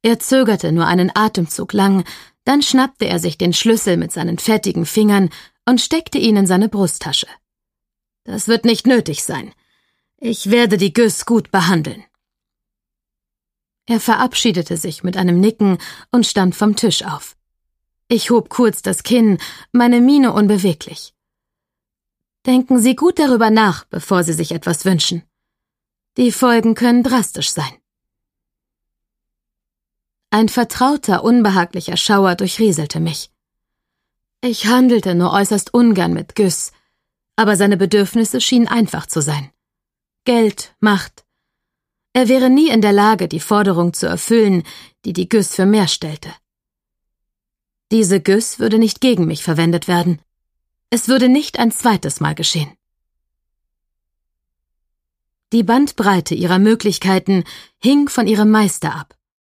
Er zögerte nur einen Atemzug lang, dann schnappte er sich den Schlüssel mit seinen fettigen Fingern und steckte ihn in seine Brusttasche. »Das wird nicht nötig sein. Ich werde die Güss gut behandeln.« Er verabschiedete sich mit einem Nicken und stand vom Tisch auf. Ich hob kurz das Kinn, meine Miene unbeweglich. »Denken Sie gut darüber nach, bevor Sie sich etwas wünschen. Die Folgen können drastisch sein.« Ein vertrauter, unbehaglicher Schauer durchrieselte mich. Ich handelte nur äußerst ungern mit Güss, aber seine Bedürfnisse schienen einfach zu sein. Geld, Macht. Er wäre nie in der Lage, die Forderung zu erfüllen, die die Güss für mehr stellte. Diese Güss würde nicht gegen mich verwendet werden. Es würde nicht ein zweites Mal geschehen. Die Bandbreite ihrer Möglichkeiten hing von ihrem Meister ab.